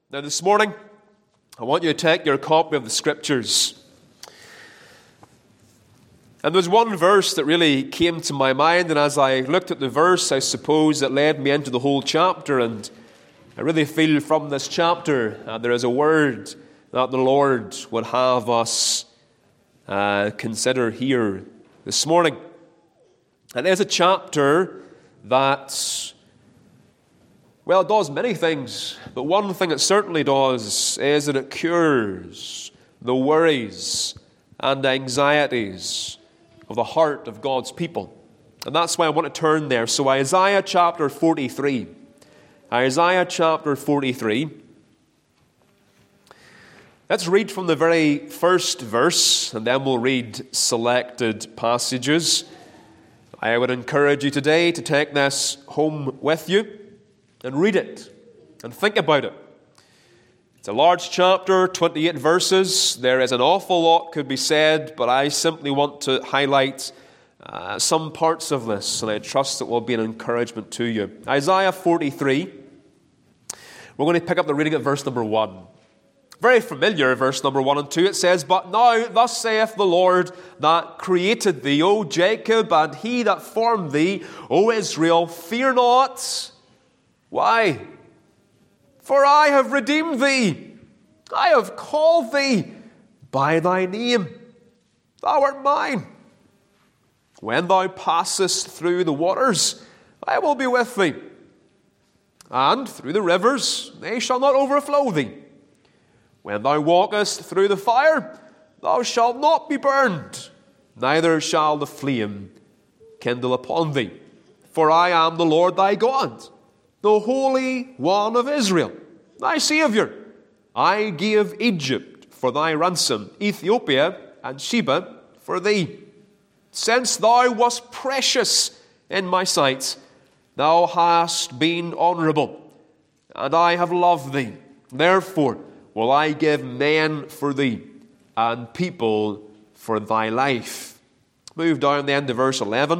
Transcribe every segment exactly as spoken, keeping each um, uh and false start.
Now this morning, I want you to take your copy of the Scriptures. And there's one verse that really came to my mind, and as I looked at the verse, I suppose it led me into the whole chapter, and I really feel from this chapter uh, there is a word that the Lord would have us uh, consider here this morning. And there's a chapter that, well, it does many things, but one thing it certainly does is that it cures the worries and anxieties of the heart of God's people. And that's why I want to turn there. So Isaiah chapter forty-three. Isaiah chapter forty-three. Let's read from the very first verse, and then we'll read selected passages. I would encourage you today to take this home with you and read it and think about it. It's a large chapter, twenty-eight verses. There is an awful lot could be said, but I simply want to highlight uh, some parts of this, and I trust it will be an encouragement to you. Isaiah forty-three. We're going to pick up the reading at verse number one. Very familiar, verse number one and two. It says, "But now, thus saith the Lord that created thee, O Jacob, and he that formed thee, O Israel, fear not." Why? "For I have redeemed thee. I have called thee by thy name. Thou art mine. When thou passest through the waters, I will be with thee. And through the rivers, they shall not overflow thee. When thou walkest through the fire, thou shalt not be burned, neither shall the flame kindle upon thee. For I am the Lord thy God, the Holy One of Israel, thy Saviour. I gave Egypt for thy ransom, Ethiopia and Sheba for thee. Since thou wast precious in my sight, thou hast been honourable, and I have loved thee. Therefore will I give men for thee, and people for thy life." Move down then to verse eleven.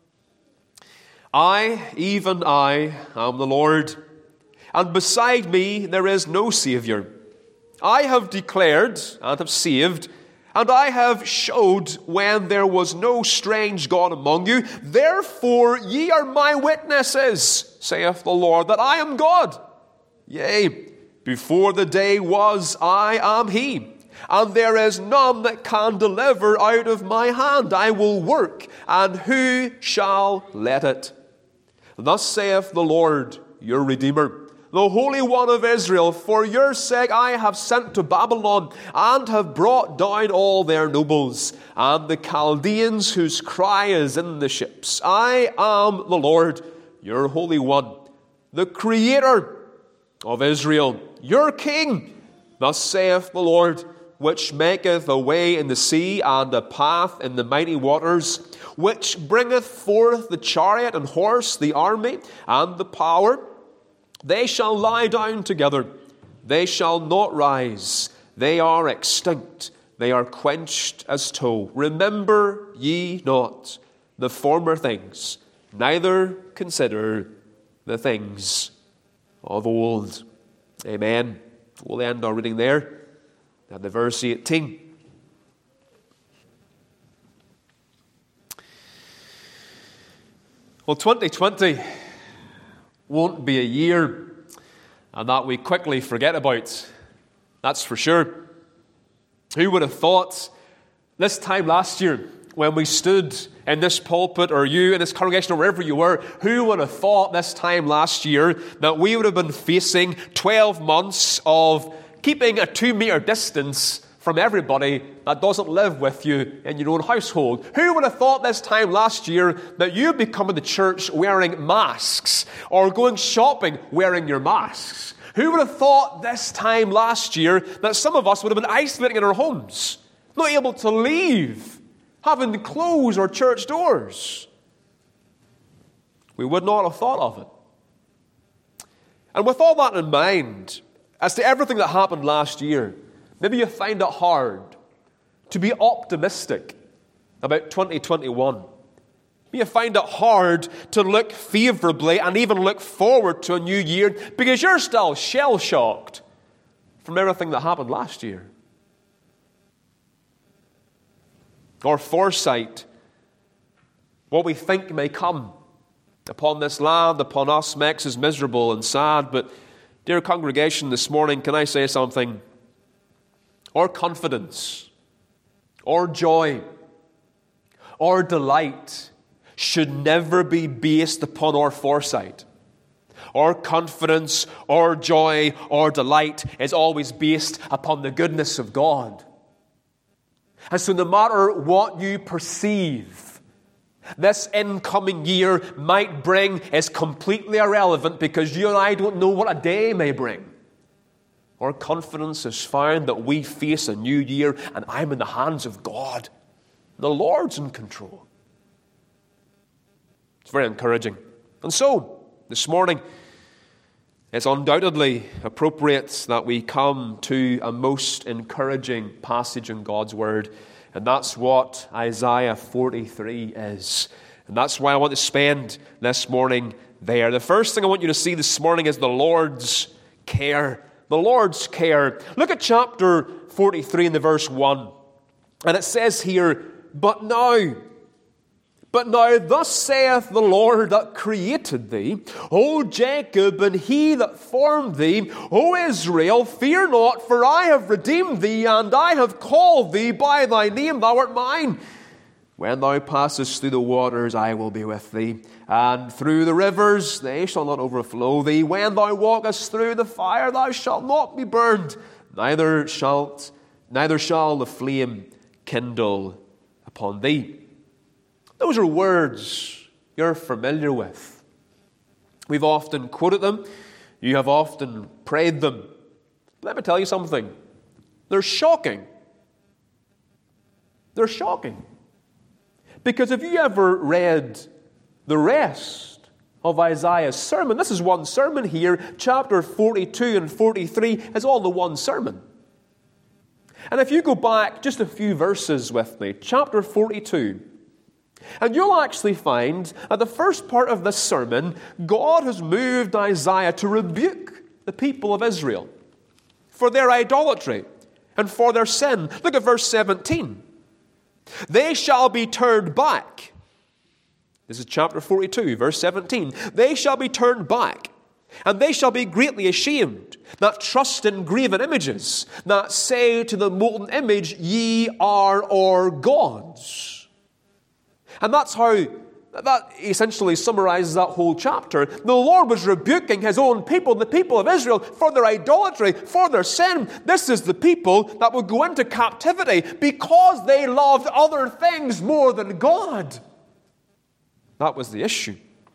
"I, even I, am the Lord, and beside me there is no Saviour. I have declared and have saved, and I have showed when there was no strange God among you. Therefore ye are my witnesses, saith the Lord, that I am God. Yea, before the day was, I am he, and there is none that can deliver out of my hand. I will work, and who shall let it? Thus saith the Lord, your Redeemer, the Holy One of Israel, for your sake I have sent to Babylon, and have brought down all their nobles, and the Chaldeans whose cry is in the ships. I am the Lord, your Holy One, the Creator of Israel, your King. Thus saith the Lord, which maketh a way in the sea, and a path in the mighty waters, which bringeth forth the chariot and horse, the army, and the power. They shall lie down together, they shall not rise. They are extinct, they are quenched as tow. Remember ye not the former things, neither consider the things of old." Amen. We'll end our reading there at the verse eighteen. Well, twenty twenty won't be a year and that we quickly forget about. That's for sure. Who would have thought this time last year when we stood in this pulpit, or you in this congregation, or wherever you were, who would have thought this time last year that we would have been facing twelve months of keeping a two-meter distance from everybody that doesn't live with you in your own household? Who would have thought this time last year that you'd be coming to church wearing masks, or going shopping wearing your masks? Who would have thought this time last year that some of us would have been isolating in our homes, not able to leave, having to close our church doors? We would not have thought of it. And with all that in mind, as to everything that happened last year, maybe you find it hard to be optimistic about twenty twenty-one. You find it hard to look favorably and even look forward to a new year because you're still shell-shocked from everything that happened last year. Our foresight, what we think may come upon this land, upon us, makes us miserable and sad. But, dear congregation, this morning, can I say something? Our confidence, our joy, our delight should never be based upon our foresight. Our confidence, our joy, our delight is always based upon the goodness of God. And so no matter what you perceive this incoming year might bring is completely irrelevant, because you and I don't know what a day may bring. Our confidence is found that we face a new year, and I'm in the hands of God. The Lord's in control. It's very encouraging. And so, this morning, it's undoubtedly appropriate that we come to a most encouraging passage in God's Word. And that's what Isaiah forty-three is. And that's why I want to spend this morning there. The first thing I want you to see this morning is the Lord's care. The Lord's care. Look at chapter forty-three in the verse one. And it says here, But now, but now thus saith the Lord that created thee, O Jacob, and he that formed thee, O Israel, fear not, for I have redeemed thee, and I have called thee by thy name, thou art mine. When thou passest through the waters, I will be with thee, and through the rivers, they shall not overflow thee. When thou walkest through the fire, thou shalt not be burned, neither shalt, neither shall the flame kindle upon thee. Those are words you're familiar with. We've often quoted them. You have often prayed them. Let me tell you something. They're shocking. They're shocking. Because if you ever read the rest of Isaiah's sermon, this is one sermon here, chapter forty-two and forty-three is all the one sermon. And if you go back just a few verses with me, chapter forty-two, and you'll actually find at the first part of this sermon, God has moved Isaiah to rebuke the people of Israel for their idolatry and for their sin. Look at verse seventeen. They shall be turned back. This is chapter forty-two, verse seventeen. They shall be turned back, and they shall be greatly ashamed, that trust in graven images, that say to the molten image, Ye are our gods. And that's how, that essentially summarizes that whole chapter. The Lord was rebuking His own people, the people of Israel, for their idolatry, for their sin. This is the people that would go into captivity because they loved other things more than God. That was the issue.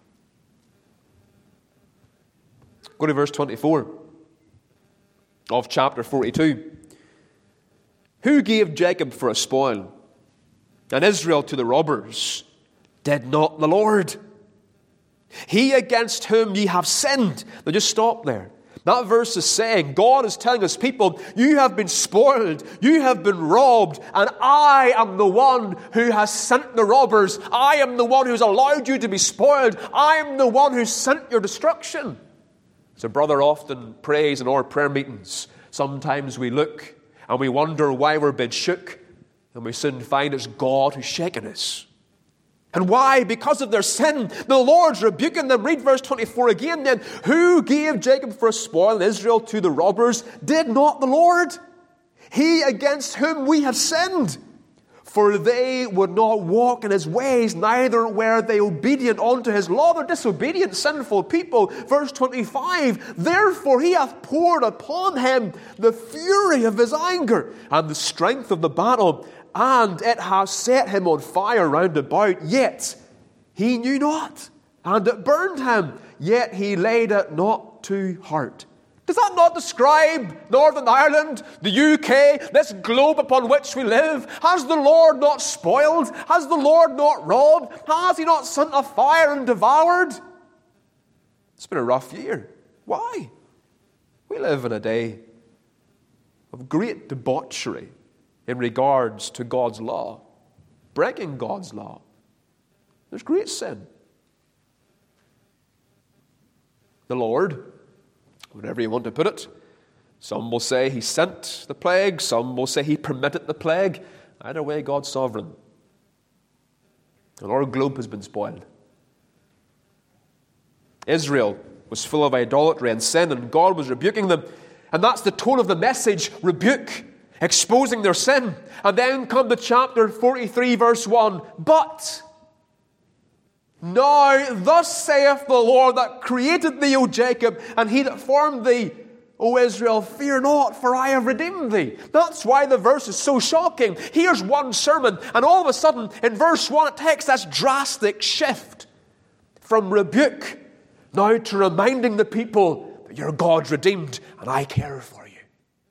Go to verse twenty-four of chapter forty-two. Who gave Jacob for a spoil, and Israel to the robbers? Did not the Lord? He against whom ye have sinned. Now just stop there. That verse is saying, God is telling His people, you have been spoiled, you have been robbed, and I am the one who has sent the robbers. I am the one who's allowed you to be spoiled. I am the one who sent your destruction. So brother often prays in our prayer meetings. Sometimes we look and we wonder why we're being shook, and we soon find it's God who's shaken us. And why? Because of their sin. The Lord's rebuking them. Read verse twenty-four again then. Who gave Jacob for a spoil and Israel to the robbers? Did not the Lord? He against whom we have sinned. For they would not walk in His ways, neither were they obedient unto His law. They're disobedient, sinful people. Verse twenty-five, therefore He hath poured upon him the fury of His anger, and the strength of the battle, and it has set him on fire round about, yet he knew not. And it burned him, yet he laid it not to heart. Does that not describe Northern Ireland, the U K, this globe upon which we live? Has the Lord not spoiled? Has the Lord not robbed? Has He not sent a fire and devoured? It's been a rough year. Why? We live in a day of great debauchery in regards to God's law, breaking God's law. There's great sin. The Lord, whatever you want to put it, Some will say he sent the plague. Some will say he permitted the plague. Either way, God's sovereign. And our globe has been spoiled. Israel was full of idolatry and sin, and God was rebuking them. And that's the tone of the message, rebuke, exposing their sin. And then come to chapter forty-three, verse one. But now thus saith the Lord that created thee, O Jacob, and he that formed thee, O Israel, fear not, for I have redeemed thee. That's why the verse is so shocking. Here's one sermon, and all of a sudden, in verse one, it takes this drastic shift from rebuke now to reminding the people that your God's redeemed, and I care for you.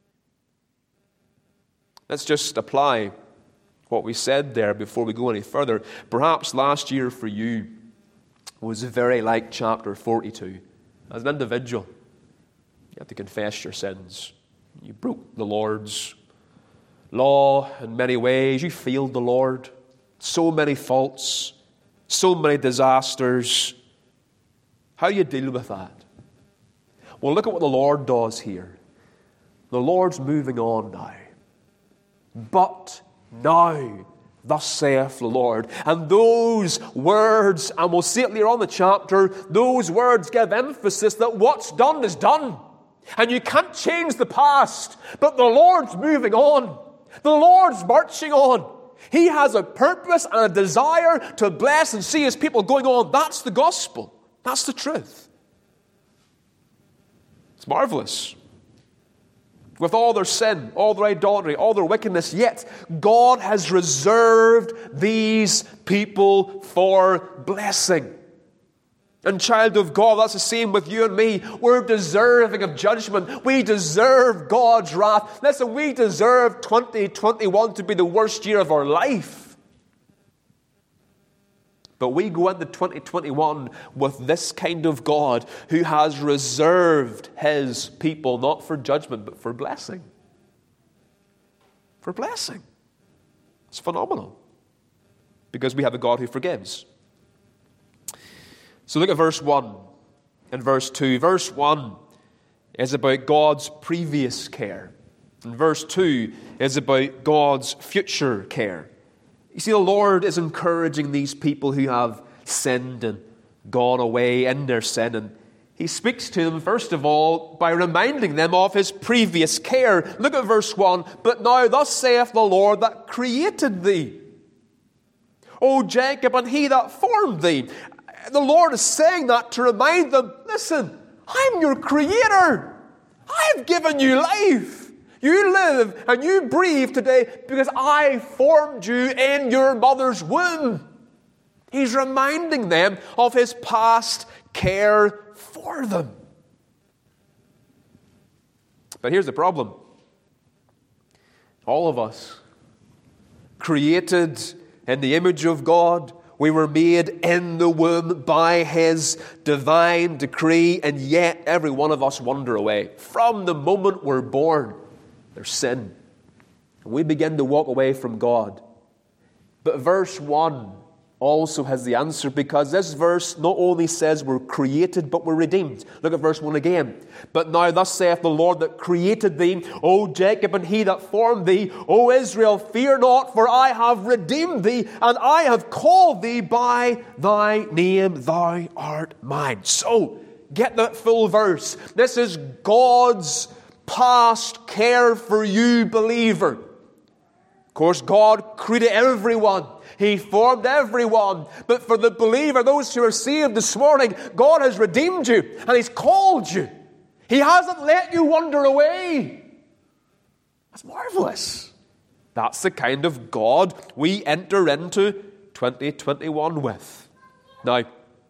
Let's just apply what we said there before we go any further. Perhaps last year for you was very like chapter forty-two. As an individual, you have to confess your sins. You broke the Lord's law in many ways. You failed the Lord. So many faults, so many disasters. How do you deal with that? Well, look at what the Lord does here. The Lord's moving on now. But now, thus saith the Lord. And those words, and we'll see it later on in the chapter, those words give emphasis that what's done is done. And you can't change the past, but the Lord's moving on. The Lord's marching on. He has a purpose and a desire to bless and see His people going on. That's the gospel. That's the truth. It's marvelous. With all their sin, all their idolatry, all their wickedness, yet God has reserved these people for blessing. And child of God, that's the same with you and me. We're deserving of judgment. We deserve God's wrath. Listen, we deserve twenty twenty-one to be the worst year of our life. But we go into twenty twenty-one with this kind of God who has reserved His people not for judgment, but for blessing. For blessing. It's phenomenal. Because we have a God who forgives. So look at verse one and verse two. Verse one is about God's previous care. And verse two is about God's future care. You see, the Lord is encouraging these people who have sinned and gone away in their sin. And He speaks to them, first of all, by reminding them of His previous care. Look at verse one. But now thus saith the Lord that created thee, O Jacob, and He that formed thee. The Lord is saying that to remind them, listen, I'm your creator. I've given you life. You live and you breathe today because I formed you in your mother's womb. He's reminding them of His past care for them. But here's the problem. All of us, created in the image of God, we were made in the womb by His divine decree, and yet every one of us wander away. From the moment we're born, there's sin. And we begin to walk away from God. But verse one also has the answer, because this verse not only says we're created, but we're redeemed. Look at verse one again. But now thus saith the Lord that created thee, O Jacob, and He that formed thee, O Israel, fear not, for I have redeemed thee, and I have called thee by thy name, thou art mine. So, get that full verse. This is God's past care for you, believer. Of course, God created everyone. He formed everyone. But for the believer, those who are saved this morning, God has redeemed you and He's called you. He hasn't let you wander away. That's marvelous. That's the kind of God we enter into twenty twenty-one with. Now,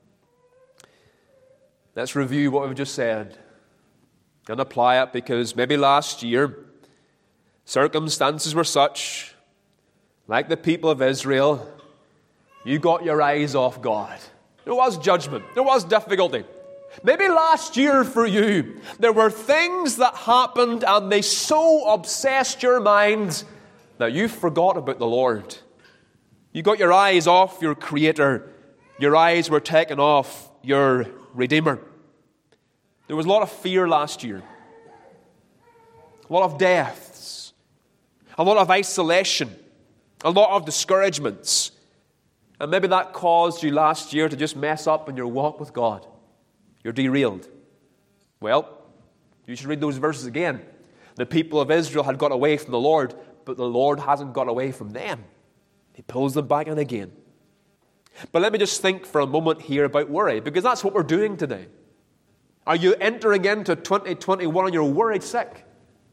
let's review what we've just said and apply it, because maybe last year circumstances were such, like the people of Israel, you got your eyes off God. There was judgment. There was difficulty. Maybe last year for you, there were things that happened and they so obsessed your mind that you forgot about the Lord. You got your eyes off your Creator. Your eyes were taken off your Redeemer. There was a lot of fear last year. a lot of deaths, a lot of isolation, a lot of discouragements. And maybe that caused you last year to just mess up in your walk with God. You're derailed. Well, you should read those verses again. The people of Israel had got away from the Lord, but the Lord hasn't got away from them. He pulls them back in again. But let me just think for a moment here about worry, because that's what we're doing today. Are you entering into twenty twenty-one and you're worried sick?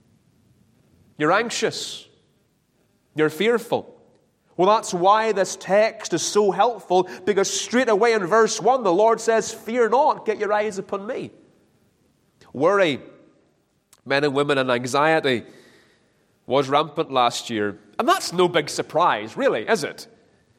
You're anxious. You're fearful. Well, that's why this text is so helpful, because straight away in verse one, the Lord says, fear not, get your eyes upon me. Worry, men and women, and anxiety was rampant last year. And that's no big surprise, really, is it?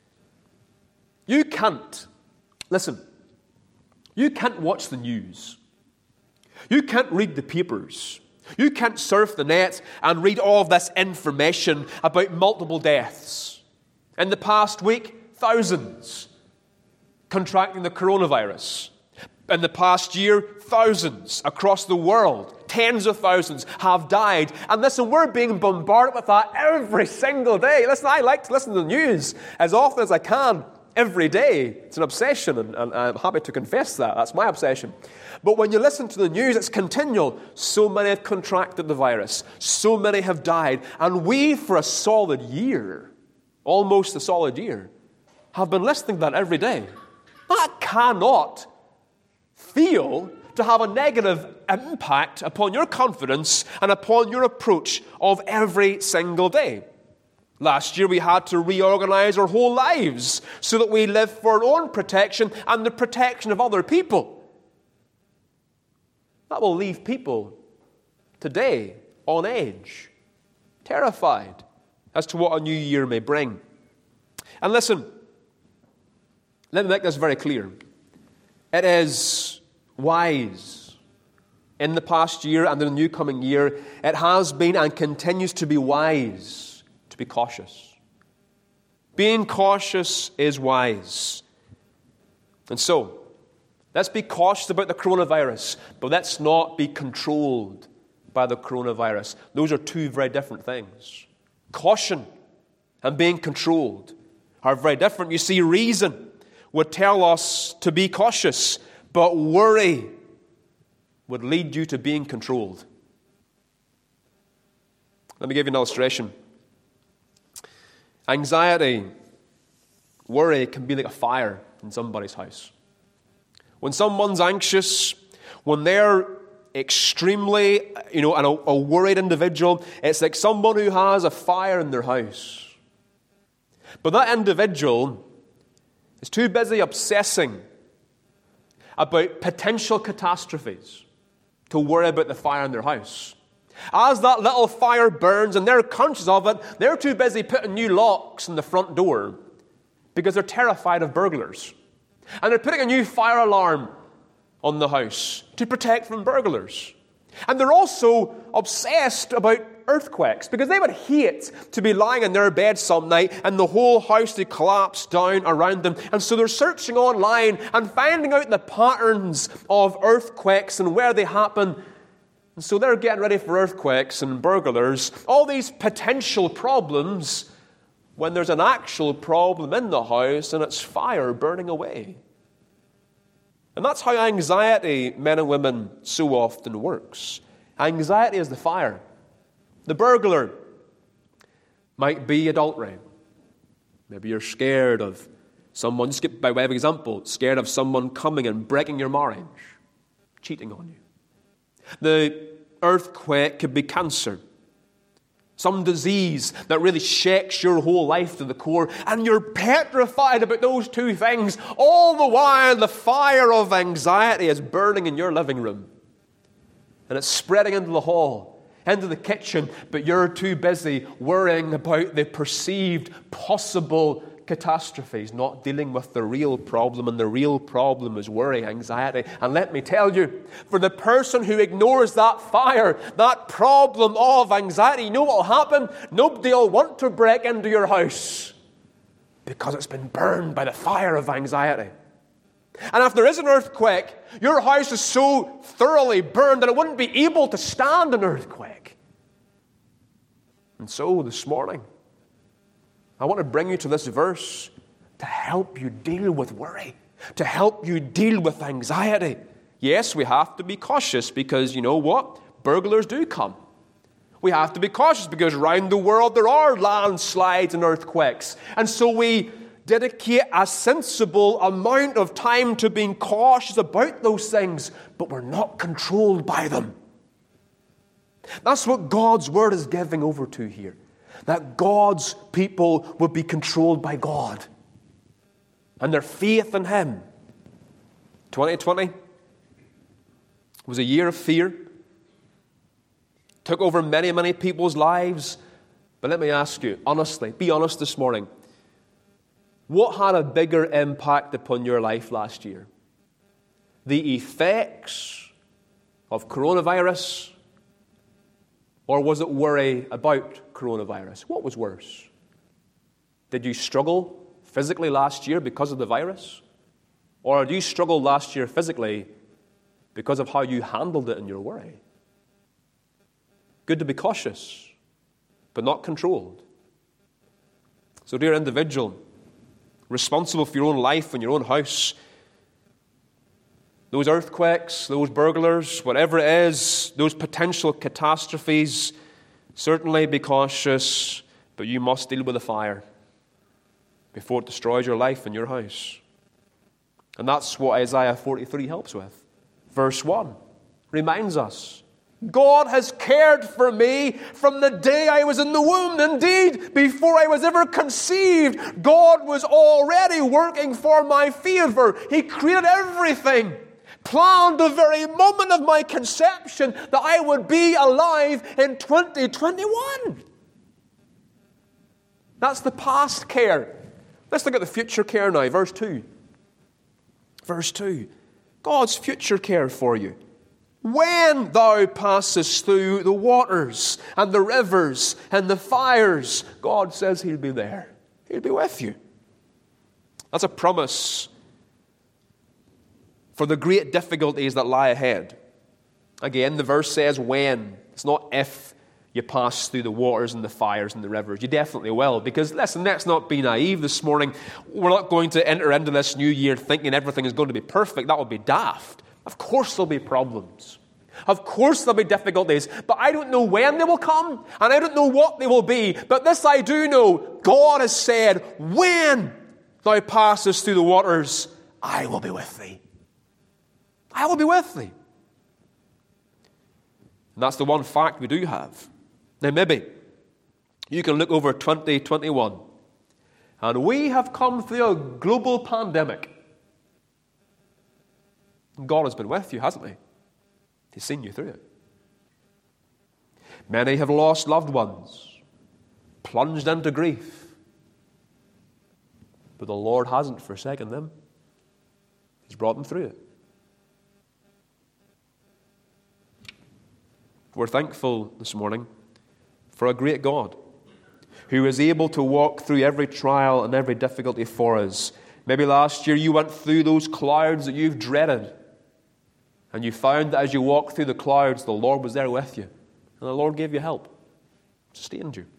You can't, listen, you can't watch the news. You can't read the papers. You can't surf the net and read all of this information about multiple deaths. In the past week, thousands contracting the coronavirus. In the past year, thousands across the world, tens of thousands have died. And listen, we're being bombarded with that every single day. Listen, I like to listen to the news as often as I can every day. It's an obsession, and, and I'm happy to confess that. That's my obsession. But when you listen to the news, it's continual. So many have contracted the virus. So many have died. And we, for a solid year, almost a solid year, have been listening to that every day. That cannot fail to have a negative impact upon your confidence and upon your approach of every single day. Last year we had to reorganize our whole lives so that we live for our own protection and the protection of other people. That will leave people today on edge, terrified as to what a new year may bring. And listen, let me make this very clear. It is wise in the past year and in the new coming year. It has been and continues to be wise to be cautious. Being cautious is wise. And so, let's be cautious about the coronavirus, but let's not be controlled by the coronavirus. Those are two very different things. Caution and being controlled are very different. You see, reason would tell us to be cautious, but worry would lead you to being controlled. Let me give you an illustration. Anxiety, worry can be like a fire in somebody's house. When someone's anxious, when they're extremely, you know, a, a worried individual, it's like someone who has a fire in their house. But that individual is too busy obsessing about potential catastrophes to worry about the fire in their house. As that little fire burns and they're conscious of it, they're too busy putting new locks in the front door because they're terrified of burglars. And they're putting a new fire alarm on the house to protect from burglars. And they're also obsessed about earthquakes because they would hate to be lying in their bed some night and the whole house to collapse down around them. And so they're searching online and finding out the patterns of earthquakes and where they happen. And so they're getting ready for earthquakes and burglars, all these potential problems, when there's an actual problem in the house and it's fire burning away. And that's how anxiety, men and women, so often works. Anxiety is the fire. The burglar might be adultery. Maybe you're scared of someone, just by way of example, scared of someone coming and breaking your marriage, cheating on you. The earthquake could be cancer. Some disease that really shakes your whole life to the core, and you're petrified about those two things. All the while, the fire of anxiety is burning in your living room. And it's spreading into the hall, into the kitchen, but you're too busy worrying about the perceived possible catastrophes, not dealing with the real problem. And the real problem is worry, anxiety. And let me tell you, for the person who ignores that fire, that problem of anxiety, you know what will happen? Nobody will want to break into your house because it's been burned by the fire of anxiety. And if there is an earthquake, your house is so thoroughly burned that it wouldn't be able to stand an earthquake. And so this morning, I want to bring you to this verse to help you deal with worry, to help you deal with anxiety. Yes, we have to be cautious because you know what? Burglars do come. We have to be cautious because around the world there are landslides and earthquakes. And so we dedicate a sensible amount of time to being cautious about those things, but we're not controlled by them. That's what God's word is giving over to here. That God's people would be controlled by God and their faith in Him. twenty twenty was a year of fear. Took over many, many people's lives. But let me ask you, honestly, be honest this morning. What had a bigger impact upon your life last year? The effects of coronavirus, or was it worry about coronavirus? What was worse? Did you struggle physically last year because of the virus? Or did you struggle last year physically because of how you handled it in your worry? Good to be cautious, but not controlled. So, dear individual, responsible for your own life and your own house, those earthquakes, those burglars, whatever it is, those potential catastrophes, certainly be cautious, but you must deal with the fire before it destroys your life and your house. And that's what Isaiah forty-three helps with. Verse one reminds us, God has cared for me from the day I was in the womb. Indeed, before I was ever conceived, God was already working for my favor. He created everything, planned the very moment of my conception that I would be alive in twenty twenty-one. That's the past care. Let's look at the future care now. Verse two. Verse two. God's future care for you. When thou passest through the waters and the rivers and the fires, God says He'll be there. He'll be with you. That's a promise for the great difficulties that lie ahead. Again, the verse says when. It's not if you pass through the waters and the fires and the rivers. You definitely will. Because, listen, let's not be naive this morning. We're not going to enter into this new year thinking everything is going to be perfect. That would be daft. Of course there'll be problems. Of course there'll be difficulties. But I don't know when they will come. And I don't know what they will be. But this I do know. God has said, when thou passest through the waters, I will be with thee. I will be with thee. And that's the one fact we do have. Now maybe you can look over twenty twenty-one. And we have come through a global pandemic. God has been with you, hasn't He? He's seen you through it. Many have lost loved ones, plunged into grief. But the Lord hasn't forsaken them. He's brought them through it. We're thankful this morning for a great God who is able to walk through every trial and every difficulty for us. Maybe last year you went through those clouds that you've dreaded. And you found that as you walked through the clouds, the Lord was there with you. And the Lord gave you help, sustained you.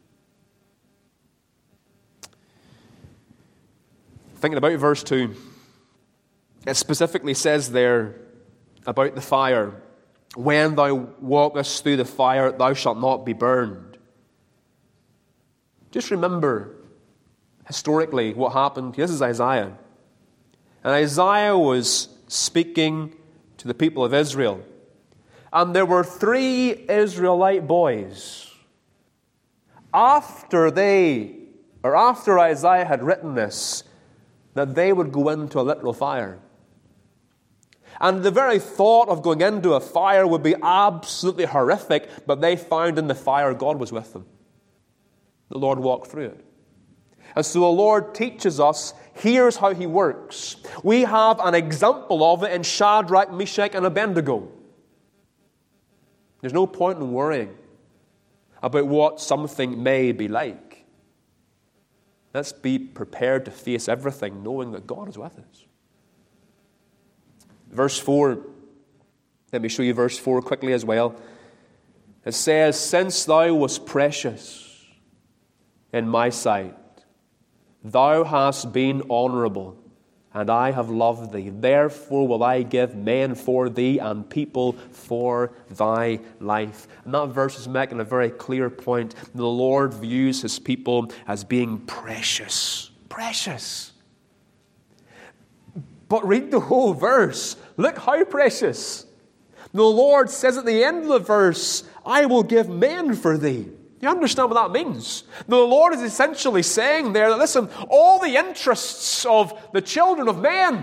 Thinking about verse two, it specifically says there about the fire, when thou walkest through the fire, thou shalt not be burned. Just remember, historically, what happened. This is Isaiah. And Isaiah was speaking to the people of Israel. And there were three Israelite boys. After they, or after Isaiah had written this, that they would go into a literal fire. And the very thought of going into a fire would be absolutely horrific, but they found in the fire God was with them. The Lord walked through it. And so the Lord teaches us, here's how He works. We have an example of it in Shadrach, Meshach, and Abednego. There's no point in worrying about what something may be like. Let's be prepared to face everything, knowing that God is with us. Verse four, let me show you verse four quickly as well. It says, since thou wast precious in my sight. Thou hast been honorable, and I have loved thee. Therefore will I give men for thee and people for thy life. And that verse is making a very clear point. The Lord views his people as being precious. Precious. But read the whole verse. Look how precious. The Lord says at the end of the verse, I will give men for thee. You understand what that means? The Lord is essentially saying there that, listen, all the interests of the children of men,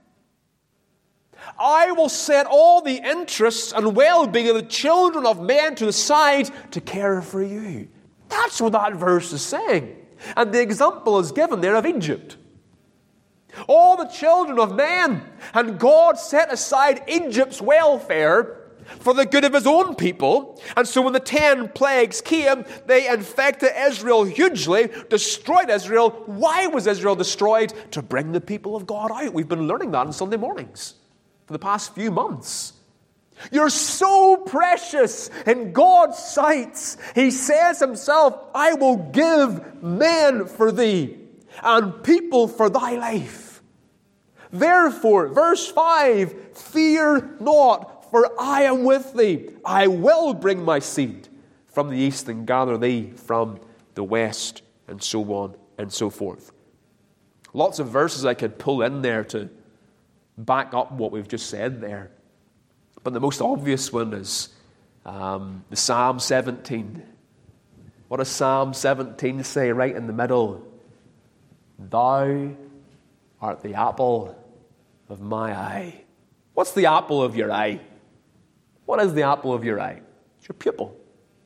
I will set all the interests and well-being of the children of men to the side to care for you. That's what that verse is saying. And the example is given there of Egypt. All the children of men, and God set aside Egypt's welfare for the good of his own people. And so when the ten plagues came, they infected Israel hugely, destroyed Israel. Why was Israel destroyed? To bring the people of God out. We've been learning that on Sunday mornings for the past few months. You're so precious in God's sight. He says himself, I will give men for thee and people for thy life. Therefore, verse five, fear not, for I am with thee. I will bring my seed from the east and gather thee from the west, and so on and so forth. Lots of verses I could pull in there to back up what we've just said there. But the most obvious one is um, the Psalm seventeen. What does Psalm seventeen say right in the middle? Thou art the apple of my eye. What's the apple of your eye? What is the apple of your eye? It's your pupil.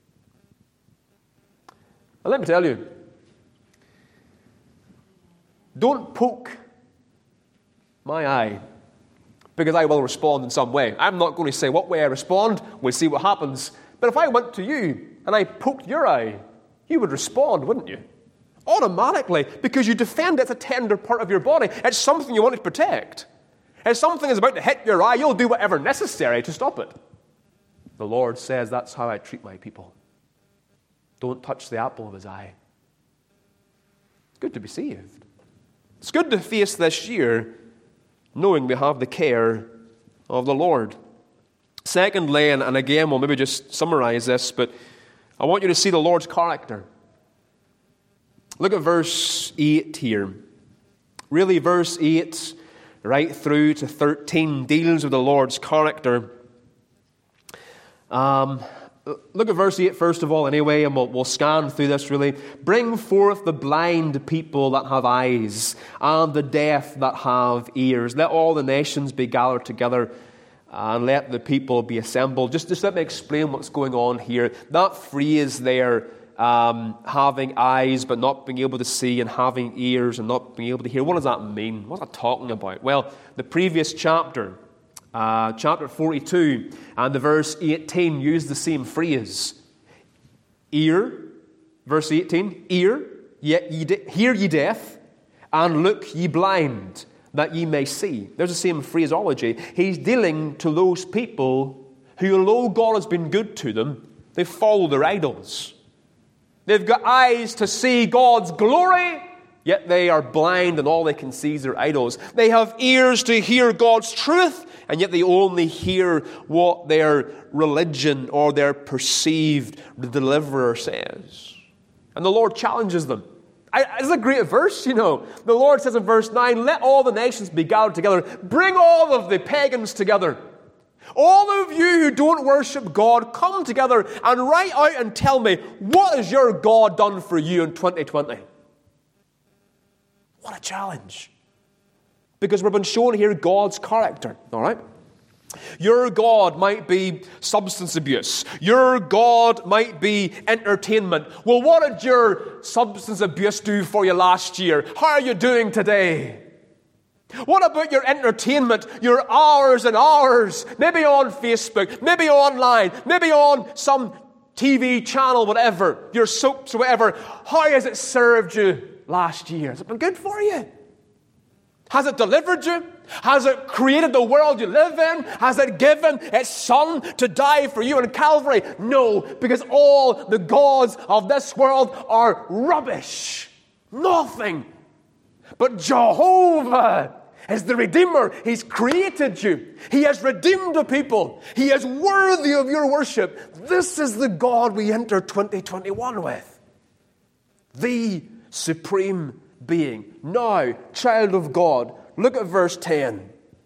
Well, let me tell you, don't poke my eye, because I will respond in some way. I'm not going to say what way I respond. We'll see what happens. But if I went to you and I poked your eye, you would respond, wouldn't you? Automatically, because you defend it's a tender part of your body. It's something you want to protect. If something is about to hit your eye, you'll do whatever necessary to stop it. The Lord says, that's how I treat my people. Don't touch the apple of his eye. It's good to be saved. It's good to face this year knowing we have the care of the Lord. Secondly, and, and again, we'll maybe just summarize this, but I want you to see the Lord's character. Look at verse eight here. Really, verse eight right through to thirteen deals with the Lord's character. Um, look at verse eight first of all anyway, and we'll, we'll scan through this really. Bring forth the blind people that have eyes, and the deaf that have ears. Let all the nations be gathered together, and let the people be assembled. Just, just let me explain what's going on here. That phrase there, um, having eyes but not being able to see, and having ears and not being able to hear, what does that mean? What's that talking about? Well, the previous chapter, Uh, chapter forty-two and the verse eighteen use the same phrase. Ear, verse eighteen, ear, yet ye de- hear ye deaf, and look ye blind, that ye may see. There's the same phraseology. He's dealing to those people who, although God has been good to them, they follow their idols. They've got eyes to see God's glory, yet they are blind and all they can see is their idols. They have ears to hear God's truth, and yet they only hear what their religion or their perceived deliverer says. And the Lord challenges them. I, it's a great verse, you know. The Lord says in verse nine, let all the nations be gathered together. Bring all of the pagans together. All of you who don't worship God, come together and write out and tell me, what has your God done for you in twenty twenty? What a challenge. Because we've been shown here God's character, all right? Your God might be substance abuse. Your God might be entertainment. Well, what did your substance abuse do for you last year? How are you doing today? What about your entertainment, your hours and hours, maybe on Facebook, maybe online, maybe on some T V channel, whatever, your soaps or whatever. How has it served you last year? Has it been good for you? Has it delivered you? Has it created the world you live in? Has it given its Son to die for you on Calvary? No, because all the gods of this world are rubbish. Nothing. But Jehovah is the Redeemer. He's created you. He has redeemed the people. He is worthy of your worship. This is the God we enter twenty twenty-one with. The supreme being. Now, child of God, look at verse ten.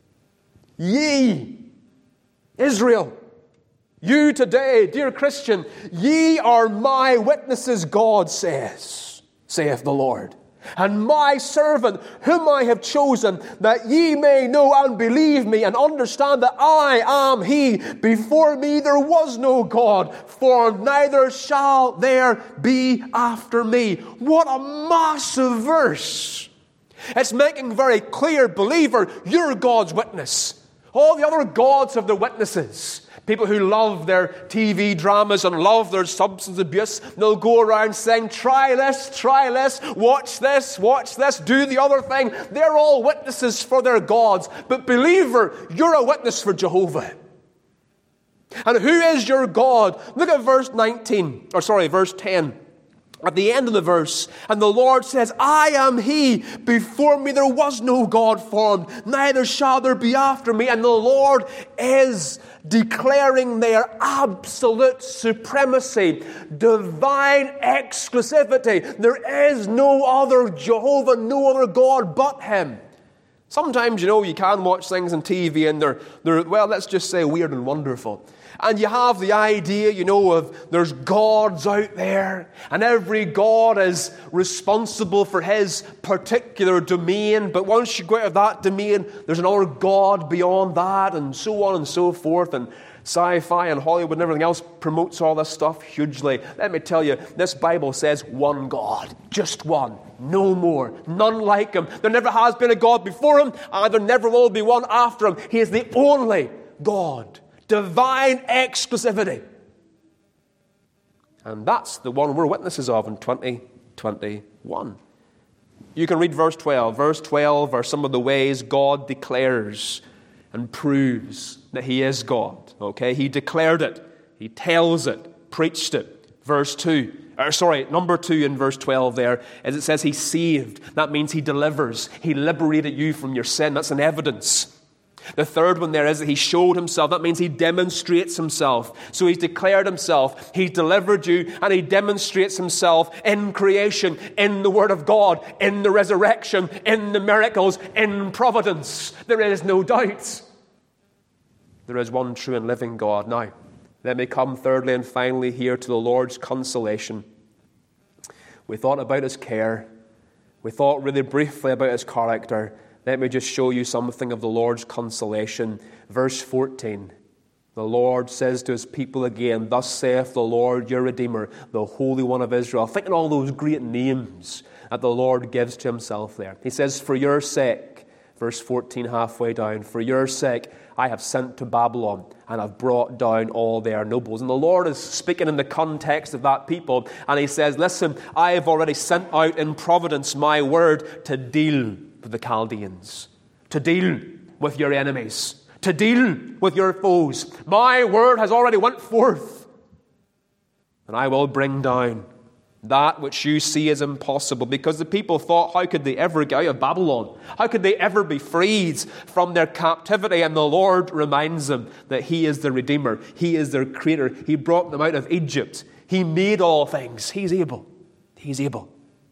Ye, Israel, you today, dear Christian, ye are my witnesses, God says, saith the Lord. And my servant, whom I have chosen, that ye may know and believe me, and understand that I am He. Before me there was no God, for neither shall there be after me. What a massive verse. It's making very clear, believer, you're God's witness. All the other gods have their witnesses. People who love their T V dramas and love their substance abuse, they'll go around saying, try this, try this, watch this, watch this, do the other thing. They're all witnesses for their gods. But believer, you're a witness for Jehovah. And who is your God? Look at verse nineteen, or sorry, verse ten. At the end of the verse, and the Lord says, I am He. Before me there was no God formed, neither shall there be after me. And the Lord is declaring their absolute supremacy, divine exclusivity. There is no other Jehovah, no other God but Him. Sometimes, you know, you can watch things on T V and they're, they're, well, let's just say weird and wonderful. And you have the idea, you know, of there's gods out there, and every god is responsible for his particular domain. But once you go out of that domain, there's another god beyond that, and so on and so forth. And sci-fi and Hollywood and everything else promotes all this stuff hugely. Let me tell you, this Bible says one God, just one, no more, none like Him. There never has been a God before Him, and there never will be one after Him. He is the only God. Divine exclusivity. And that's the one we're witnesses of in twenty twenty-one. You can read verse twelve. Verse twelve are some of the ways God declares and proves that He is God. Okay, He declared it. He tells it. Preached it. Verse two. Or sorry, number two in verse twelve there, as it says He saved. That means He delivers. He liberated you from your sin. That's an evidence. The third one there is that He showed Himself. That means He demonstrates Himself. So He's declared Himself. He delivered you, and He demonstrates Himself in creation, in the Word of God, in the resurrection, in the miracles, in providence. There is no doubt. There is one true and living God. Now, let me come thirdly and finally here to the Lord's consolation. We thought about His care. We thought really briefly about His character. Let me just show you something of the Lord's consolation. Verse fourteen. The Lord says to His people again, Thus saith the Lord your Redeemer, the Holy One of Israel. Think of all those great names that the Lord gives to Himself there. He says, For your sake, verse fourteen halfway down, For your sake I have sent to Babylon, and have brought down all their nobles. And the Lord is speaking in the context of that people, and He says, Listen, I have already sent out in providence my word to deal with the Chaldeans, to deal with your enemies, to deal with your foes. My word has already went forth, and I will bring down that which you see is impossible. Because the people thought, how could they ever get out of Babylon? How could they ever be freed from their captivity? And the Lord reminds them that He is the Redeemer. He is their Creator. He brought them out of Egypt. He made all things. He's able. He's able.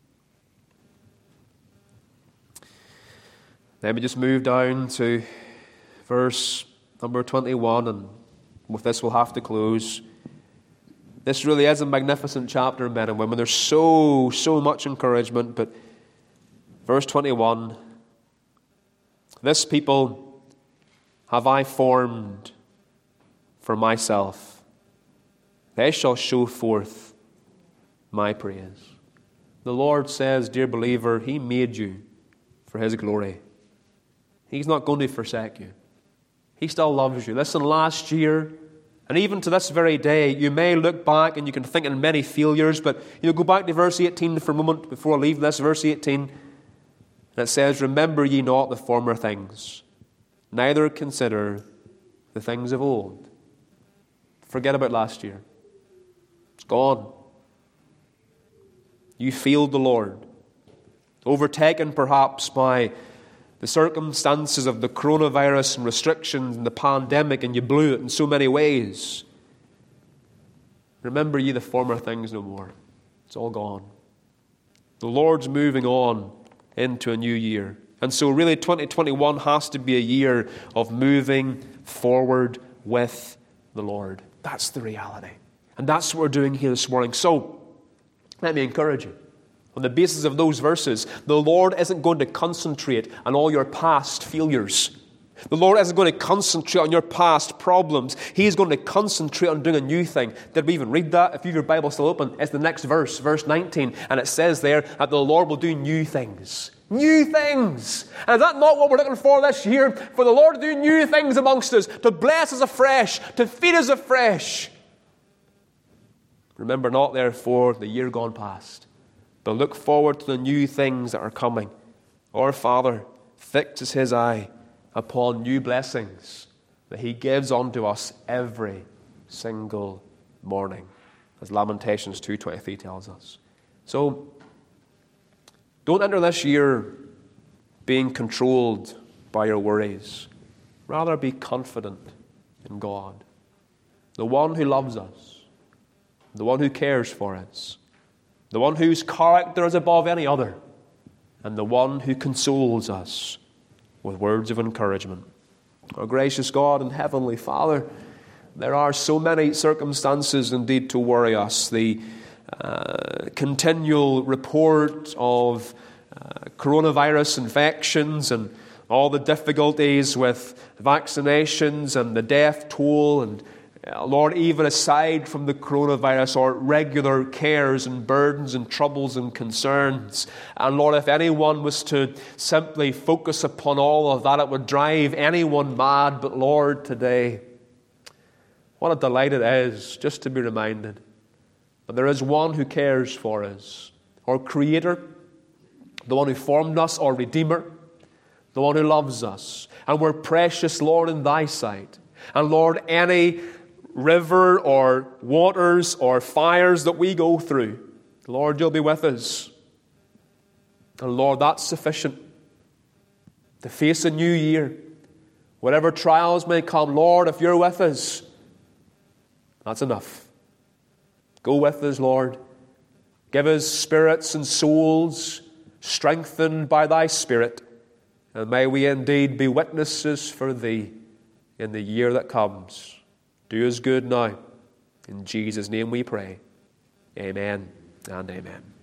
Let me just move down to verse number twenty-one, and with this we'll have to close. This really is a magnificent chapter, men and women. There's so, so much encouragement, but verse twenty-one, This people have I formed for myself. They shall show forth my praise. The Lord says, dear believer, He made you for His glory. He's not going to forsake you. He still loves you. Listen, last year, and even to this very day, you may look back and you can think of many failures, but you go back to verse eighteen for a moment before I leave this, verse eighteen, and it says, Remember ye not the former things, neither consider the things of old. Forget about last year. It's gone. You failed the Lord, overtaken perhaps by the circumstances of the coronavirus and restrictions and the pandemic, and you blew it in so many ways. Remember ye the former things no more. It's all gone. The Lord's moving on into a new year. And so really twenty twenty-one has to be a year of moving forward with the Lord. That's the reality. And that's what we're doing here this morning. So, let me encourage you. On the basis of those verses, the Lord isn't going to concentrate on all your past failures. The Lord isn't going to concentrate on your past problems. He's going to concentrate on doing a new thing. Did we even read that? If you have your Bible still open, it's the next verse, verse nineteen. And it says there that the Lord will do new things. New things. And is that not what we're looking for this year? For the Lord to do new things amongst us, to bless us afresh, to feed us afresh. Remember not, therefore, the year gone past, but look forward to the new things that are coming. Our Father fixes his eye upon new blessings that he gives unto us every single morning, as Lamentations two twenty-three tells us. So, don't enter this year being controlled by your worries. Rather be confident in God, the one who loves us, the one who cares for us, the one whose character is above any other, and the one who consoles us with words of encouragement. Our gracious God and Heavenly Father, there are so many circumstances indeed to worry us. The uh, continual report of uh, coronavirus infections and all the difficulties with vaccinations and the death toll, and uh, Lord, even aside from the coronavirus, our regular cares and burdens and troubles and concerns. And Lord, if anyone was to simply focus upon all of that, it would drive anyone mad. But Lord, today, what a delight it is just to be reminded that there is one who cares for us, our Creator, the one who formed us, our Redeemer, the one who loves us. And we're precious, Lord, in thy sight. And Lord, any river or waters or fires that we go through, Lord, you'll be with us. And Lord, that's sufficient to face a new year. Whatever trials may come, Lord, if you're with us, that's enough. Go with us, Lord. Give us spirits and souls strengthened by thy Spirit. And may we indeed be witnesses for thee in the year that comes. Do us good now. In Jesus' name we pray. Amen and amen.